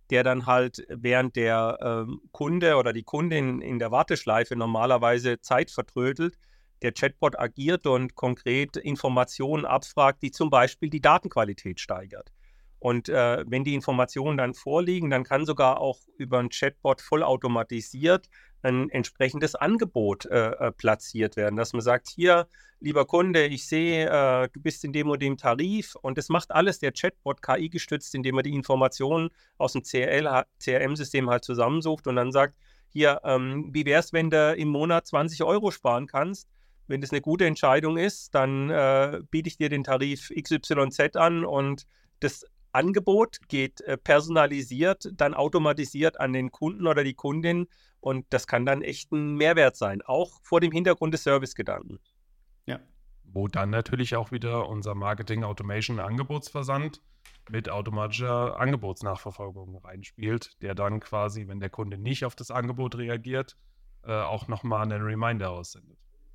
der dann halt während der Kunde oder die Kundin in der Warteschleife normalerweise Zeit vertrödelt, der Chatbot agiert und konkret Informationen abfragt, die zum Beispiel die Datenqualität steigert. Und wenn die Informationen dann vorliegen, dann kann sogar auch über einen Chatbot vollautomatisiert ein entsprechendes Angebot platziert werden, dass man sagt, hier, lieber Kunde, ich sehe, du bist in dem und dem Tarif, und das macht alles der Chatbot KI-gestützt, indem er die Informationen aus dem CRM-System halt zusammensucht und dann sagt, hier, wie wäre es, wenn du im Monat 20 Euro sparen kannst? Wenn das eine gute Entscheidung ist, dann biete ich dir den Tarif XYZ an, und das Angebot geht personalisiert, dann automatisiert an den Kunden oder die Kundin, und das kann dann echt ein Mehrwert sein, auch vor dem Hintergrund des Servicegedanken. Ja. Wo dann natürlich auch wieder unser Marketing Automation Angebotsversand mit automatischer Angebotsnachverfolgung reinspielt, der dann quasi, wenn der Kunde nicht auf das Angebot reagiert, auch nochmal einen Reminder aussendet.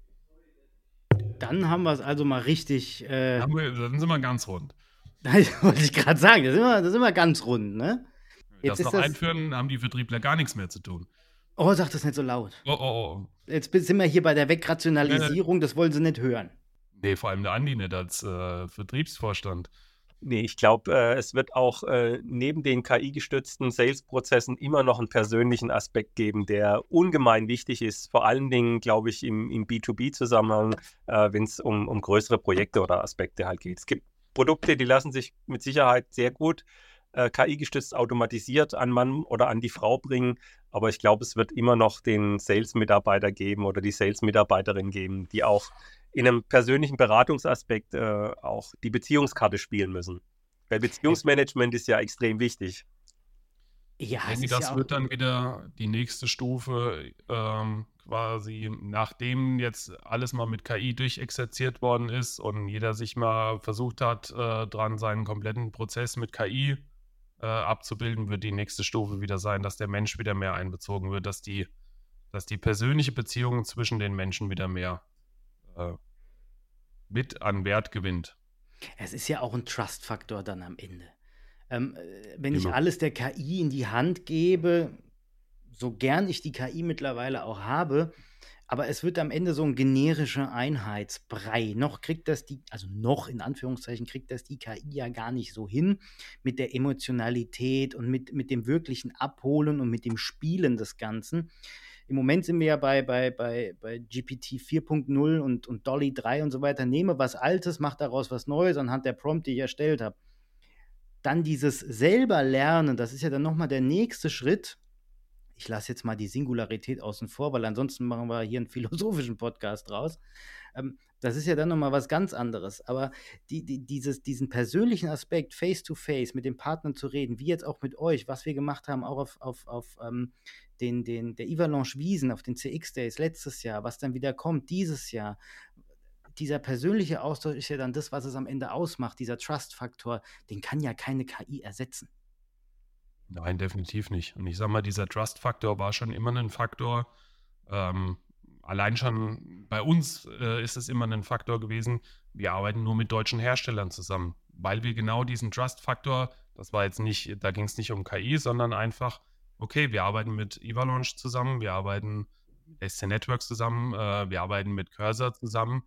Dann haben wir es also mal richtig. Dann sind wir ganz rund. Das wollte ich gerade sagen, da sind wir ganz rund, ne? Jetzt das noch einführen, haben die Vertriebler gar nichts mehr zu tun. Oh, sag das nicht so laut. Oh. Jetzt sind wir hier bei der Wegrationalisierung, das wollen sie nicht hören. Nee, vor allem der Andi nicht als Vertriebsvorstand. Nee, ich glaube, es wird auch neben den KI-gestützten Sales-Prozessen immer noch einen persönlichen Aspekt geben, der ungemein wichtig ist, vor allen Dingen, glaube ich, im B2B-Zusammenhang, wenn es um größere Projekte oder Aspekte halt geht. Es gibt Produkte, die lassen sich mit Sicherheit sehr gut KI-gestützt automatisiert an Mann oder an die Frau bringen, aber ich glaube, es wird immer noch den Sales-Mitarbeiter geben oder die Sales-Mitarbeiterin geben, die auch in einem persönlichen Beratungsaspekt auch die Beziehungskarte spielen müssen. Weil Beziehungsmanagement ist ja extrem wichtig. Ja, ich denke, das wird dann wieder die nächste Stufe, quasi, nachdem jetzt alles mal mit KI durchexerziert worden ist und jeder sich mal versucht hat, dran seinen kompletten Prozess mit KI abzubilden, wird die nächste Stufe wieder sein, dass der Mensch wieder mehr einbezogen wird, dass die persönliche Beziehung zwischen den Menschen wieder mehr mit an Wert gewinnt. Es ist ja auch ein Trust-Faktor dann am Ende. Wenn ich alles der KI in die Hand gebe, so gern ich die KI mittlerweile auch habe, aber es wird am Ende so ein generischer Einheitsbrei. Noch in Anführungszeichen kriegt das die KI ja gar nicht so hin mit der Emotionalität und mit dem wirklichen Abholen und mit dem Spielen des Ganzen. Im Moment sind wir ja bei GPT 4.0 und Dolly 3 und so weiter. Nehme was Altes, mach daraus was Neues anhand der Prompt, die ich erstellt habe. Dann dieses selber Lernen, das ist ja dann nochmal der nächste Schritt. Ich lasse jetzt mal die Singularität außen vor, weil ansonsten machen wir hier einen philosophischen Podcast draus. Das ist ja dann nochmal was ganz anderes. Aber diesen persönlichen Aspekt, face-to-face, mit den Partnern zu reden, wie jetzt auch mit euch, was wir gemacht haben, auch auf der Ivalanche Wiesn, auf den CX-Days letztes Jahr, was dann wieder kommt dieses Jahr. Dieser persönliche Austausch ist ja dann das, was es am Ende ausmacht, dieser Trust-Faktor, den kann ja keine KI ersetzen. Nein, definitiv nicht. Und ich sag mal, dieser Trust-Faktor war schon immer ein Faktor. Allein schon bei uns ist es immer ein Faktor gewesen, wir arbeiten nur mit deutschen Herstellern zusammen, weil wir genau diesen Trust-Faktor, da ging es nicht um KI, sondern einfach, okay, wir arbeiten mit Ivalanche zusammen, wir arbeiten mit SC Networks zusammen, wir arbeiten mit Cursor zusammen.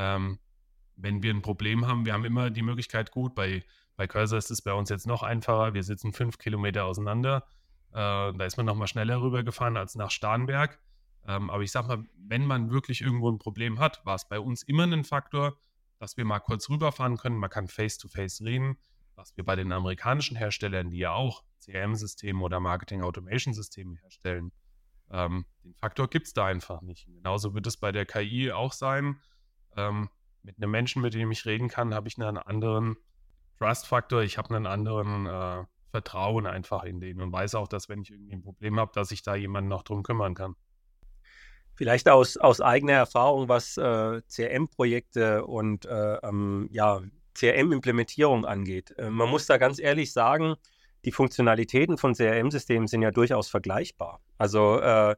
Wenn wir ein Problem haben, wir haben immer die Möglichkeit, bei Cursor ist es bei uns jetzt noch einfacher, wir sitzen 5 Kilometer auseinander, da ist man nochmal schneller rübergefahren als nach Starnberg. Aber ich sag mal, wenn man wirklich irgendwo ein Problem hat, war es bei uns immer ein Faktor, dass wir mal kurz rüberfahren können, man kann face-to-face reden, was wir bei den amerikanischen Herstellern, die ja auch CRM-Systeme oder Marketing-Automation-Systeme herstellen, den Faktor gibt es da einfach nicht. Genauso wird es bei der KI auch sein. Mit einem Menschen, mit dem ich reden kann, habe ich einen anderen Trust-Faktor, ich habe einen anderen Vertrauen einfach in den und weiß auch, dass wenn ich irgendwie ein Problem habe, dass ich da jemanden noch drum kümmern kann. Vielleicht aus eigener Erfahrung, was CRM-Projekte und CRM-Implementierung angeht. Man muss da ganz ehrlich sagen, die Funktionalitäten von CRM-Systemen sind ja durchaus vergleichbar. Also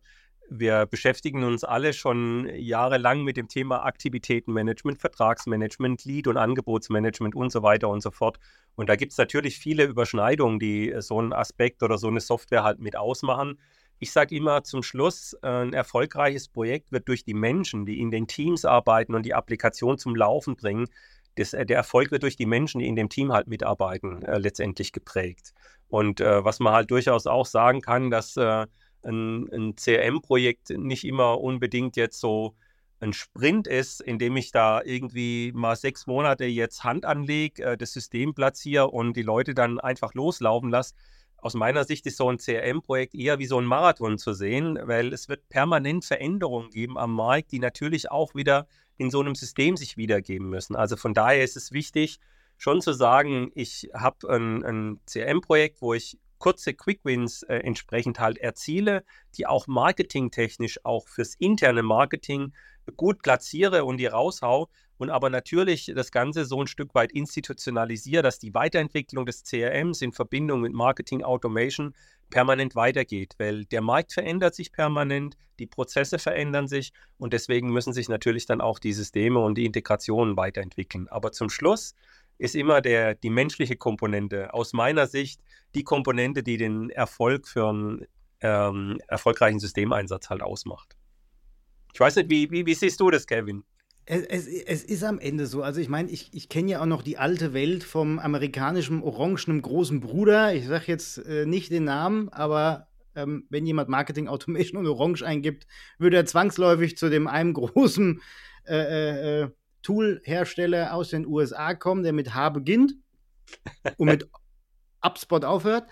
wir beschäftigen uns alle schon jahrelang mit dem Thema Aktivitätenmanagement, Vertragsmanagement, Lead- und Angebotsmanagement und so weiter und so fort. Und da gibt es natürlich viele Überschneidungen, die so einen Aspekt oder so eine Software halt mit ausmachen. Ich sage immer zum Schluss, ein erfolgreiches Projekt wird durch die Menschen, die in den Teams arbeiten und die Applikation zum Laufen bringen, der Erfolg wird durch die Menschen, die in dem Team halt mitarbeiten, letztendlich geprägt. Und was man halt durchaus auch sagen kann, dass ein CRM-Projekt nicht immer unbedingt jetzt so ein Sprint ist, in dem ich da irgendwie mal 6 Monate jetzt Hand anlege, das System platziere und die Leute dann einfach loslaufen lasse. Aus meiner Sicht ist so ein CRM-Projekt eher wie so ein Marathon zu sehen, weil es wird permanent Veränderungen geben am Markt, die natürlich auch wieder in so einem System sich wiedergeben müssen. Also von daher ist es wichtig, schon zu sagen, ich habe ein CRM-Projekt, wo ich kurze Quick-Wins entsprechend halt erziele, die auch marketingtechnisch, auch fürs interne Marketing gut platziere und die raushau und aber natürlich das Ganze so ein Stück weit institutionalisiere, dass die Weiterentwicklung des CRMs in Verbindung mit Marketing Automation permanent weitergeht, weil der Markt verändert sich permanent, die Prozesse verändern sich und deswegen müssen sich natürlich dann auch die Systeme und die Integrationen weiterentwickeln. Aber zum Schluss ist immer die menschliche Komponente aus meiner Sicht die Komponente, die den Erfolg für einen erfolgreichen Systemeinsatz halt ausmacht. Ich weiß nicht, wie siehst du das, Kevin? Es ist am Ende so. Also ich meine, ich kenne ja auch noch die alte Welt vom amerikanischen orangenen großen Bruder. Ich sage jetzt nicht den Namen, aber wenn jemand Marketing Automation und Orange eingibt, würde er zwangsläufig zu dem einen großen Tool-Hersteller aus den USA kommen, der mit H beginnt und mit HubSpot aufhört.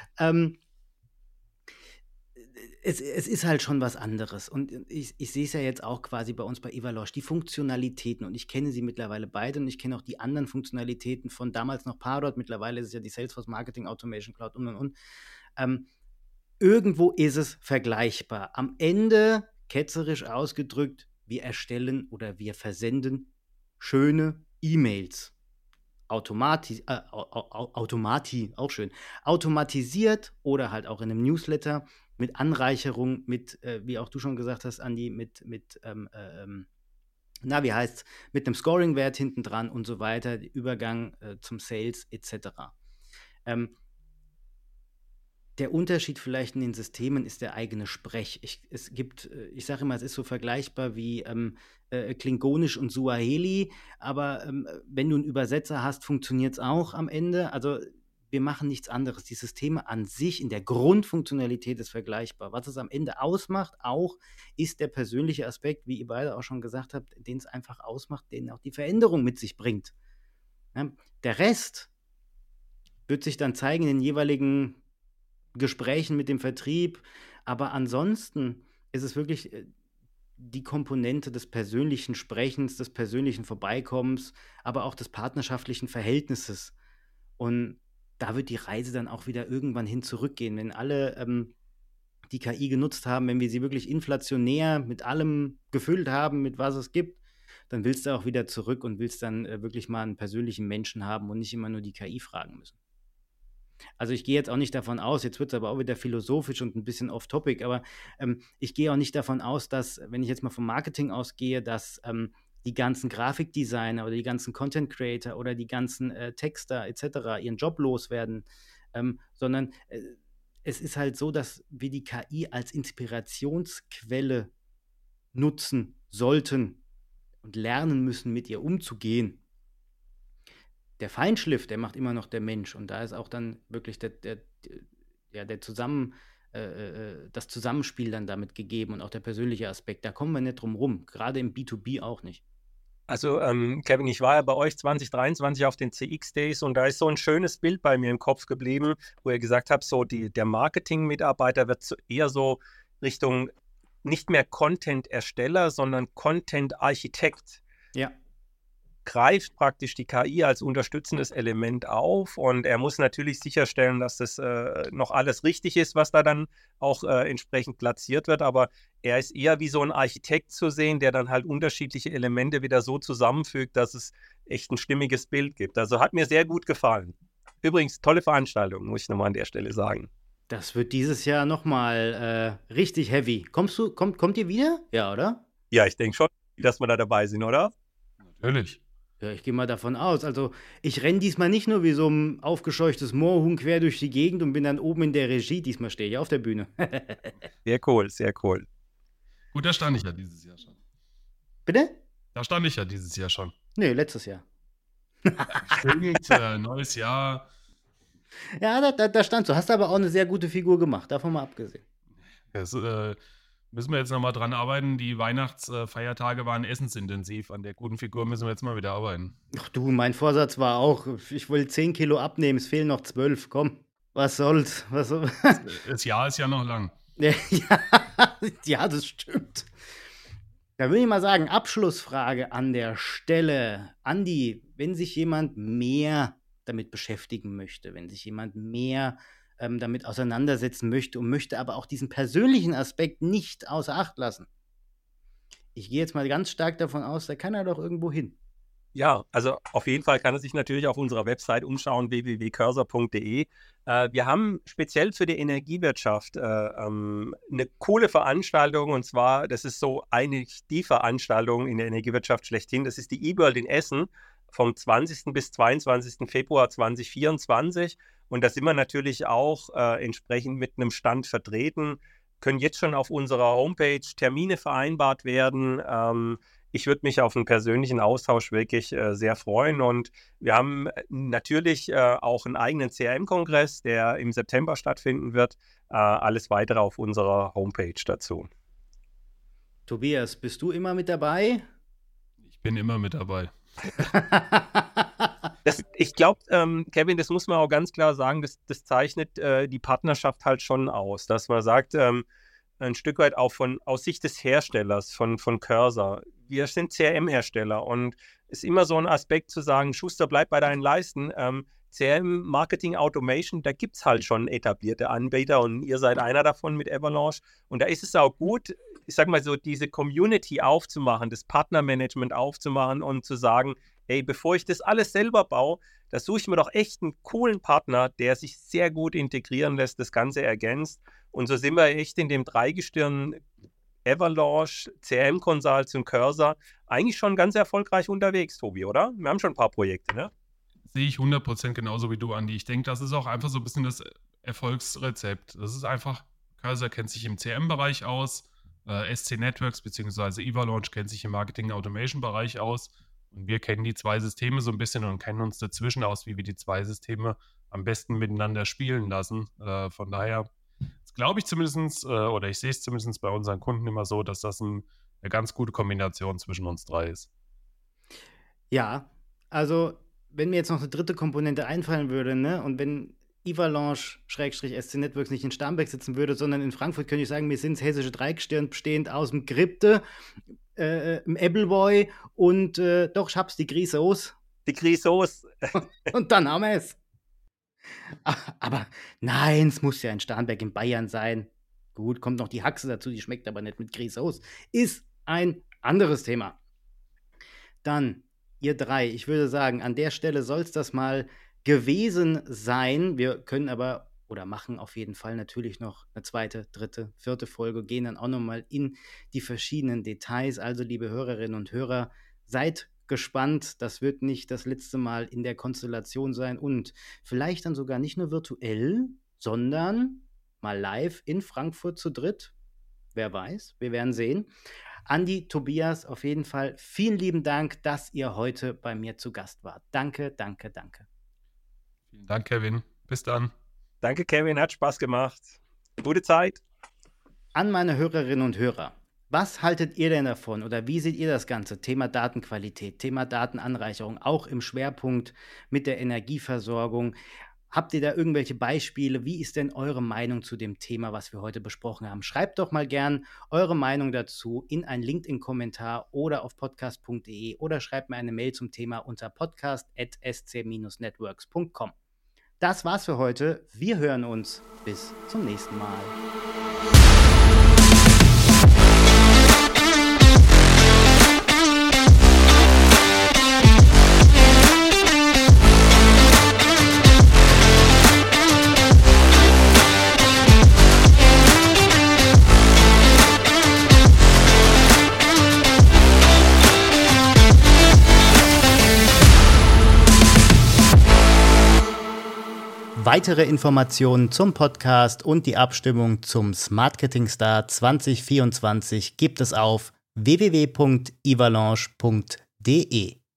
Es ist halt schon was anderes. Und ich sehe es ja jetzt auch quasi bei uns bei Evalosh, die Funktionalitäten. Und ich kenne sie mittlerweile beide und ich kenne auch die anderen Funktionalitäten von damals noch Pardot. Mittlerweile ist es ja die Salesforce Marketing Automation Cloud und. Irgendwo ist es vergleichbar. Am Ende, ketzerisch ausgedrückt, wir erstellen oder wir versenden schöne E-Mails. Auch schön. Automatisiert oder halt auch in einem Newsletter mit Anreicherung, mit, wie auch du schon gesagt hast, Andi, mit einem Scoring-Wert hinten dran und so weiter, Übergang zum Sales etc. Der Unterschied vielleicht in den Systemen ist der eigene Sprech. Ich sage immer, es ist so vergleichbar wie Klingonisch und Suaheli, aber wenn du einen Übersetzer hast, funktioniert es auch am Ende. Also wir machen nichts anderes. Die Systeme an sich in der Grundfunktionalität ist vergleichbar. Was es am Ende ausmacht, auch ist der persönliche Aspekt, wie ihr beide auch schon gesagt habt, den es einfach ausmacht, den auch die Veränderung mit sich bringt. Ja, der Rest wird sich dann zeigen in den jeweiligen Gesprächen mit dem Vertrieb, aber ansonsten ist es wirklich die Komponente des persönlichen Sprechens, des persönlichen Vorbeikommens, aber auch des partnerschaftlichen Verhältnisses. Und da wird die Reise dann auch wieder irgendwann hin zurückgehen, wenn alle die KI genutzt haben, wenn wir sie wirklich inflationär mit allem gefüllt haben, mit was es gibt, dann willst du auch wieder zurück und willst dann wirklich mal einen persönlichen Menschen haben und nicht immer nur die KI fragen müssen. Also ich gehe jetzt auch nicht davon aus, jetzt wird es aber auch wieder philosophisch und ein bisschen off-topic, aber ich gehe auch nicht davon aus, dass, wenn ich jetzt mal vom Marketing ausgehe, dass die ganzen Grafikdesigner oder die ganzen Content-Creator oder die ganzen Texter etc. ihren Job loswerden, sondern es ist halt so, dass wir die KI als Inspirationsquelle nutzen sollten und lernen müssen, mit ihr umzugehen. Der Feinschliff, der macht immer noch der Mensch. Und da ist auch dann wirklich das Zusammenspiel dann damit gegeben und auch der persönliche Aspekt. Da kommen wir nicht drum rum, gerade im B2B auch nicht. Also Kevin, ich war ja bei euch 2023 auf den CX Days und da ist so ein schönes Bild bei mir im Kopf geblieben, wo ihr gesagt habt, so der Marketing-Mitarbeiter wird eher so Richtung nicht mehr Content-Ersteller, sondern Content-Architekt. Ja. Greift praktisch die KI als unterstützendes Element auf und er muss natürlich sicherstellen, dass das noch alles richtig ist, was da dann auch entsprechend platziert wird, aber er ist eher wie so ein Architekt zu sehen, der dann halt unterschiedliche Elemente wieder so zusammenfügt, dass es echt ein stimmiges Bild gibt. Also hat mir sehr gut gefallen. Übrigens, tolle Veranstaltung, muss ich nochmal an der Stelle sagen. Das wird dieses Jahr nochmal richtig heavy. Kommt ihr wieder? Ja, oder? Ja, ich denke schon, dass wir da dabei sind, oder? Natürlich. Ja, ich gehe mal davon aus. Also ich renne diesmal nicht nur wie so ein aufgescheuchtes Moorhuhn quer durch die Gegend und bin dann oben in der Regie. Diesmal stehe ich auf der Bühne. Sehr cool, sehr cool. Gut, da stand ich ja dieses Jahr schon. Bitte? Da stand ich ja dieses Jahr schon. Nee, letztes Jahr. Stimmt, neues Jahr. Ja, da stand so. Hast aber auch eine sehr gute Figur gemacht, davon mal abgesehen. Das müssen wir jetzt nochmal dran arbeiten. Die Weihnachtsfeiertage waren essensintensiv. An der guten Figur müssen wir jetzt mal wieder arbeiten. Ach du, mein Vorsatz war auch, ich will 10 Kilo abnehmen, es fehlen noch 12. Komm, was soll's? Das Jahr ist ja noch lang. Ja, das stimmt. Da würde ich mal sagen, Abschlussfrage an der Stelle. Andi, wenn sich jemand mehr damit beschäftigen möchte, wenn sich jemand mehr damit auseinandersetzen möchte und möchte aber auch diesen persönlichen Aspekt nicht außer Acht lassen. Ich gehe jetzt mal ganz stark davon aus, da kann er doch irgendwo hin. Ja, also auf jeden Fall kann er sich natürlich auf unserer Website umschauen, www.cursor.de. Wir haben speziell für die Energiewirtschaft eine coole Veranstaltung, und zwar, das ist so eigentlich die Veranstaltung in der Energiewirtschaft schlechthin, das ist die eWorld in Essen vom 20. bis 22. Februar 2024. Und da sind wir natürlich auch entsprechend mit einem Stand vertreten, können jetzt schon auf unserer Homepage Termine vereinbart werden. Ich würde mich auf einen persönlichen Austausch wirklich sehr freuen. Und wir haben natürlich auch einen eigenen CRM-Kongress, der im September stattfinden wird. Alles weitere auf unserer Homepage dazu. Tobias, bist du immer mit dabei? Ich bin immer mit dabei. Ich glaube, Kevin, das muss man auch ganz klar sagen, das zeichnet die Partnerschaft halt schon aus, dass man sagt, ein Stück weit auch aus Sicht des Herstellers von Cursor. Wir sind CRM-Hersteller und es ist immer so ein Aspekt zu sagen, Schuster, bleib bei deinen Leisten. CRM, Marketing Automation, da gibt es halt schon etablierte Anbieter und ihr seid einer davon mit Avalanche. Und da ist es auch gut, ich sag mal so, diese Community aufzumachen, das Partnermanagement aufzumachen und zu sagen, hey, bevor ich das alles selber baue, da suche ich mir doch echt einen coolen Partner, der sich sehr gut integrieren lässt, das Ganze ergänzt. Und so sind wir echt in dem Dreigestirn Avalanche, CRM Consults und Cursor eigentlich schon ganz erfolgreich unterwegs, Tobi, oder? Wir haben schon ein paar Projekte, ne? Sehe ich 100% genauso wie du, Andi. Ich denke, das ist auch einfach so ein bisschen das Erfolgsrezept. Das ist einfach, Cursor kennt sich im CRM-Bereich aus, SC Networks bzw. Avalanche kennt sich im Marketing-Automation-Bereich aus. Und wir kennen die zwei Systeme so ein bisschen und kennen uns dazwischen aus, wie wir die zwei Systeme am besten miteinander spielen lassen. Von daher glaube ich zumindest, oder ich sehe es zumindest bei unseren Kunden immer so, dass das eine ganz gute Kombination zwischen uns drei ist. Ja, also wenn mir jetzt noch eine dritte Komponente einfallen würde, ne, und wenn Avalanche/SC Networks nicht in Starnberg sitzen würde, sondern in Frankfurt, könnte ich sagen, wir sind das hessische Dreigestirn, bestehend aus dem Gripte, im Appleboy und doch, ich hab's, die Grisauce. Die Grisauce. Und dann haben wir es. Aber nein, es muss ja in Starnberg in Bayern sein. Gut, kommt noch die Haxe dazu, die schmeckt aber nicht mit Grisauce. Ist ein anderes Thema. Dann, ihr drei, ich würde sagen, an der Stelle soll es das mal gewesen sein. Wir können aber oder machen auf jeden Fall natürlich noch eine zweite, dritte, vierte Folge, gehen dann auch nochmal in die verschiedenen Details. Also, liebe Hörerinnen und Hörer, seid gespannt. Das wird nicht das letzte Mal in der Konstellation sein und vielleicht dann sogar nicht nur virtuell, sondern mal live in Frankfurt zu dritt. Wer weiß, wir werden sehen. Andi, Tobias, auf jeden Fall vielen lieben Dank, dass ihr heute bei mir zu Gast wart. Danke, danke, danke. Vielen Dank, Kevin. Bis dann. Danke, Kevin. Hat Spaß gemacht. Gute Zeit. An meine Hörerinnen und Hörer. Was haltet ihr denn davon oder wie seht ihr das Ganze? Thema Datenqualität, Thema Datenanreicherung, auch im Schwerpunkt mit der Energieversorgung. Habt ihr da irgendwelche Beispiele? Wie ist denn eure Meinung zu dem Thema, was wir heute besprochen haben? Schreibt doch mal gern eure Meinung dazu in einen LinkedIn-Kommentar oder auf podcast.de oder schreibt mir eine Mail zum Thema unter podcast@sc-networks.com. Das war's für heute. Wir hören uns. Bis zum nächsten Mal. Weitere Informationen zum Podcast und die Abstimmung zum Smartmarketing Star 2024 gibt es auf www.ivalanche.de.